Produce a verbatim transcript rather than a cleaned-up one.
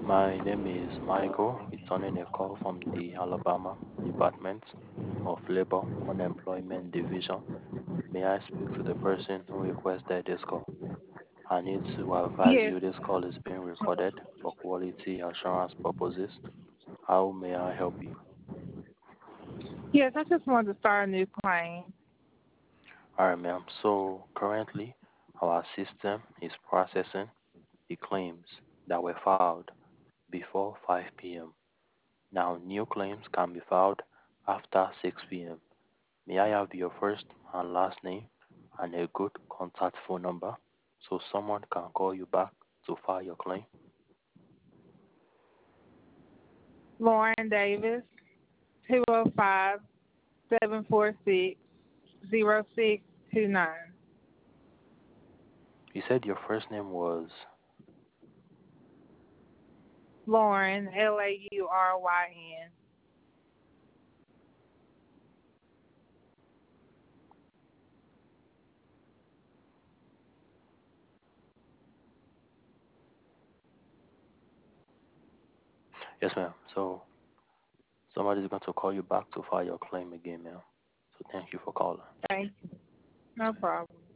My name is Michael, returning a call from the Alabama Department of Labor Unemployment Division. May I speak to the person who requested this call? I need to advise Yes, you this call is being recorded for quality assurance purposes. How may I help you? yes, I just wanted to start a new claim. All right, ma'am. So currently, our system is processing the claims that were filed before five p m. Now, new claims can be filed after six p m. May I have your first and last name and a good contact phone number so someone can call you back to file your claim? Lauren Davis, two oh five, seven four six, zero six two nine. You said your first name was, Lauren, L A U R Y N. yes, ma'am. So somebody's going to call you back to file your claim again, ma'am. So thank you for calling. Thank you. No problem.